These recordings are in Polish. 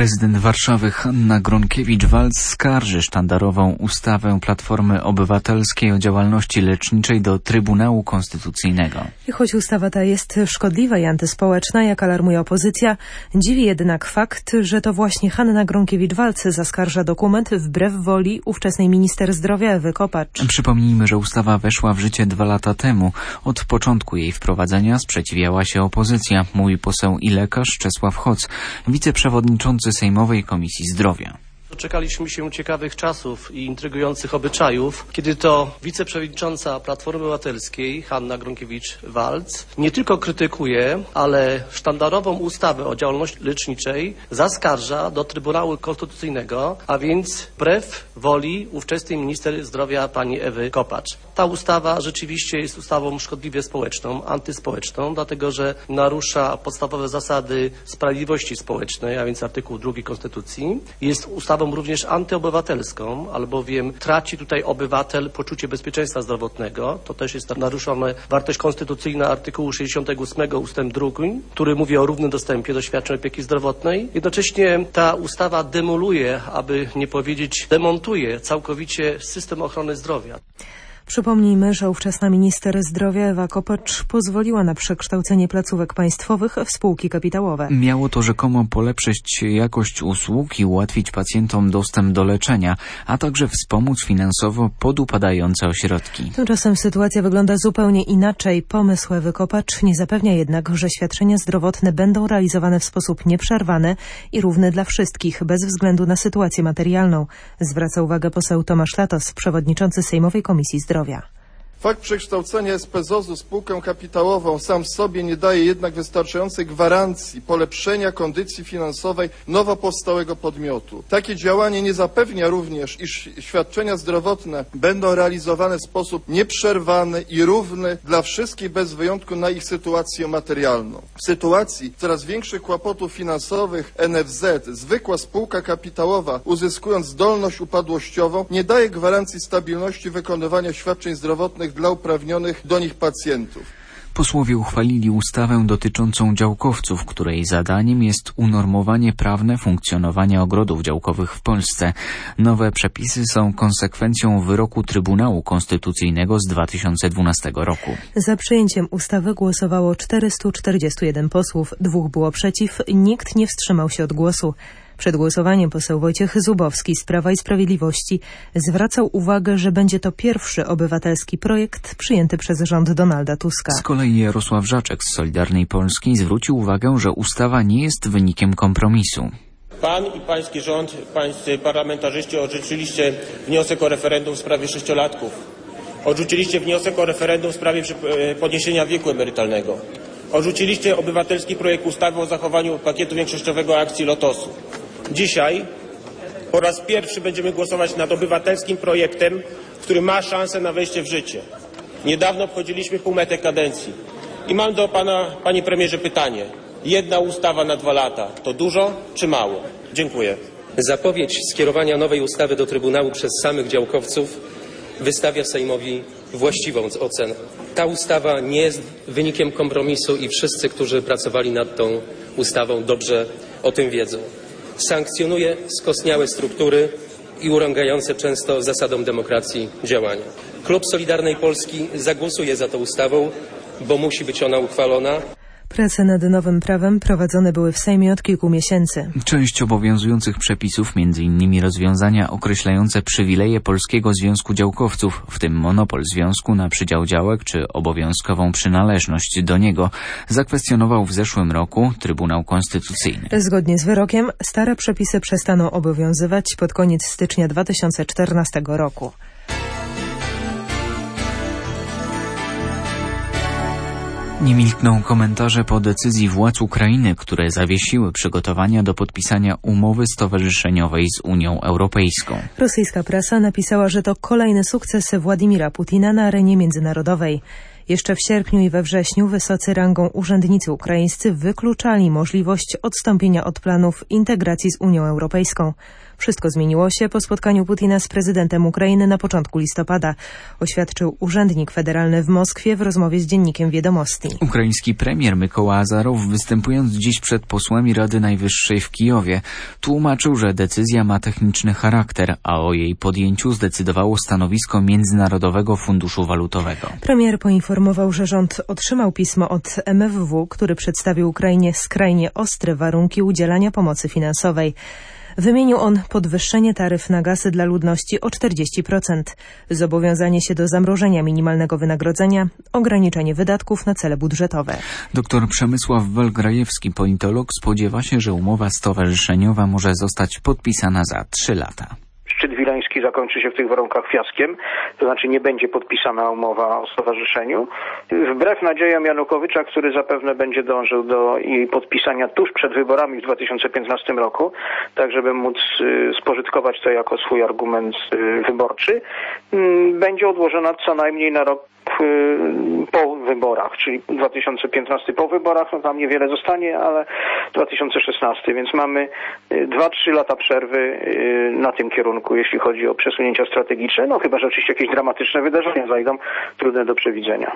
Prezydent Warszawy Hanna Gronkiewicz-Waltz skarży sztandarową ustawę Platformy Obywatelskiej o działalności leczniczej do Trybunału Konstytucyjnego. I choć ustawa ta jest szkodliwa i antyspołeczna, jak alarmuje opozycja, dziwi jednak fakt, że to właśnie Hanna Gronkiewicz-Waltz zaskarża dokument wbrew woli ówczesnej minister zdrowia Ewy Kopacz. Przypomnijmy, że ustawa weszła w życie 2 lata temu. Od początku jej wprowadzenia sprzeciwiała się opozycja, mówi poseł i lekarz Czesław Hoc, wiceprzewodniczący Sejmowej Komisji Zdrowia. Doczekaliśmy się ciekawych czasów i intrygujących obyczajów, kiedy to wiceprzewodnicząca Platformy Obywatelskiej Hanna Gronkiewicz-Waltz nie tylko krytykuje, ale sztandarową ustawę o działalności leczniczej zaskarża do Trybunału Konstytucyjnego, a więc wbrew woli ówczesnej minister zdrowia pani Ewy Kopacz. Ta ustawa rzeczywiście jest ustawą szkodliwie społeczną, antyspołeczną, dlatego że narusza podstawowe zasady sprawiedliwości społecznej, a więc artykuł 2 Konstytucji. Jest ustawą również antyobywatelską, albowiem traci tutaj obywatel poczucie bezpieczeństwa zdrowotnego. To też jest naruszona wartość konstytucyjna artykułu 68 ustęp 2, który mówi o równym dostępie do świadczeń opieki zdrowotnej. Jednocześnie ta ustawa demoluje, aby nie powiedzieć demontuje całkowicie system ochrony zdrowia. Przypomnijmy, że ówczesna minister zdrowia Ewa Kopacz pozwoliła na przekształcenie placówek państwowych w spółki kapitałowe. Miało to rzekomo polepszyć jakość usług i ułatwić pacjentom dostęp do leczenia, a także wspomóc finansowo podupadające ośrodki. Tymczasem sytuacja wygląda zupełnie inaczej. Pomysł Ewy Kopacz nie zapewnia jednak, że świadczenia zdrowotne będą realizowane w sposób nieprzerwany i równy dla wszystkich, bez względu na sytuację materialną. Zwraca uwagę poseł Tomasz Latos, przewodniczący Sejmowej Komisji Zdrowia. Fakt przekształcenia SPZOZ-u w spółkę kapitałową sam w sobie nie daje jednak wystarczającej gwarancji polepszenia kondycji finansowej nowo powstałego podmiotu. Takie działanie nie zapewnia również, iż świadczenia zdrowotne będą realizowane w sposób nieprzerwany i równy dla wszystkich bez wyjątku na ich sytuację materialną. W sytuacji coraz większych kłopotów finansowych NFZ zwykła spółka kapitałowa, uzyskując zdolność upadłościową, nie daje gwarancji stabilności wykonywania świadczeń zdrowotnych dla uprawnionych do nich pacjentów. Posłowie uchwalili ustawę dotyczącą działkowców, której zadaniem jest unormowanie prawne funkcjonowania ogrodów działkowych w Polsce. Nowe przepisy są konsekwencją wyroku Trybunału Konstytucyjnego z 2012 roku. Za przyjęciem ustawy głosowało 441 posłów, 2 było przeciw, nikt nie wstrzymał się od głosu. Przed głosowaniem poseł Wojciech Zubowski z Prawa i Sprawiedliwości zwracał uwagę, że będzie to pierwszy obywatelski projekt przyjęty przez rząd Donalda Tuska. Z kolei Jarosław Żaczek z Solidarnej Polski zwrócił uwagę, że ustawa nie jest wynikiem kompromisu. Pan i pański rząd, pańscy parlamentarzyści odrzuciliście wniosek o referendum w sprawie 6-latków. Odrzuciliście wniosek o referendum w sprawie podniesienia wieku emerytalnego. Odrzuciliście obywatelski projekt ustawy o zachowaniu pakietu większościowego akcji Lotosu. Dzisiaj po raz pierwszy będziemy głosować nad obywatelskim projektem, który ma szansę na wejście w życie. Niedawno obchodziliśmy półmetę kadencji. I mam do pana, panie premierze, pytanie. 1 ustawa na 2 lata to dużo czy mało? Dziękuję. Zapowiedź skierowania nowej ustawy do Trybunału przez samych działkowców wystawia Sejmowi właściwą ocenę. Ta ustawa nie jest wynikiem kompromisu i wszyscy, którzy pracowali nad tą ustawą, dobrze o tym wiedzą. Sankcjonuje skostniałe struktury i urągające często zasadom demokracji działania. Klub Solidarnej Polski zagłosuje za tą ustawą, bo musi być ona uchwalona. Prace nad nowym prawem prowadzone były w Sejmie od kilku miesięcy. Część obowiązujących przepisów, m.in. rozwiązania określające przywileje Polskiego Związku Działkowców, w tym monopol związku na przydział działek czy obowiązkową przynależność do niego, zakwestionował w zeszłym roku Trybunał Konstytucyjny. Zgodnie z wyrokiem stare przepisy przestaną obowiązywać pod koniec stycznia 2014 roku. Nie milkną komentarze po decyzji władz Ukrainy, które zawiesiły przygotowania do podpisania umowy stowarzyszeniowej z Unią Europejską. Rosyjska prasa napisała, że to kolejny sukces Władimira Putina na arenie międzynarodowej. Jeszcze w sierpniu i we wrześniu wysocy rangą urzędnicy ukraińscy wykluczali możliwość odstąpienia od planów integracji z Unią Europejską. Wszystko zmieniło się po spotkaniu Putina z prezydentem Ukrainy na początku listopada, oświadczył urzędnik federalny w Moskwie w rozmowie z dziennikiem Wiadomości. Ukraiński premier Mykoła Azarow, występując dziś przed posłami Rady Najwyższej w Kijowie, tłumaczył, że decyzja ma techniczny charakter, a o jej podjęciu zdecydowało stanowisko Międzynarodowego Funduszu Walutowego. Premier poinformował, że rząd otrzymał pismo od MFW, który przedstawił Ukrainie skrajnie ostre warunki udzielania pomocy finansowej. Wymienił on podwyższenie taryf na gaz dla ludności o 40%, zobowiązanie się do zamrożenia minimalnego wynagrodzenia, ograniczenie wydatków na cele budżetowe. Dr Przemysław Welgrajewski, politolog, spodziewa się, że umowa stowarzyszeniowa może zostać podpisana za 3 lata. Szczyt wileński zakończy się w tych warunkach fiaskiem, to znaczy nie będzie podpisana umowa o stowarzyszeniu. Wbrew nadziejom Janukowycza, który zapewne będzie dążył do jej podpisania tuż przed wyborami w 2015 roku, tak żeby móc spożytkować to jako swój argument wyborczy, będzie odłożona co najmniej na rok po wyborach, czyli 2015 po wyborach, no tam niewiele zostanie, ale 2016, więc mamy 2-3 lata przerwy na tym kierunku, jeśli chodzi o przesunięcia strategiczne, no chyba że oczywiście jakieś dramatyczne wydarzenia zajdą, trudne do przewidzenia.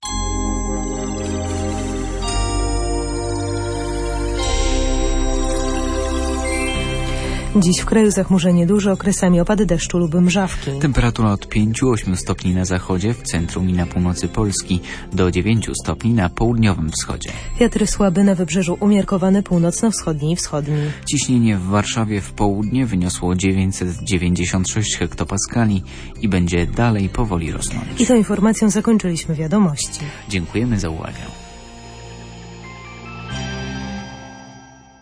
Dziś w kraju zachmurzenie duże, okresami opady deszczu lub mrzawki. Temperatura od 5-8 stopni na zachodzie, w centrum i na północy Polski, do 9 stopni na południowym wschodzie. Wiatry słabe, na wybrzeżu umiarkowane, północno-wschodni i wschodni. Ciśnienie w Warszawie w południe wyniosło 996 hektopaskali i będzie dalej powoli rosnąć. I tą informacją zakończyliśmy wiadomości. Dziękujemy za uwagę.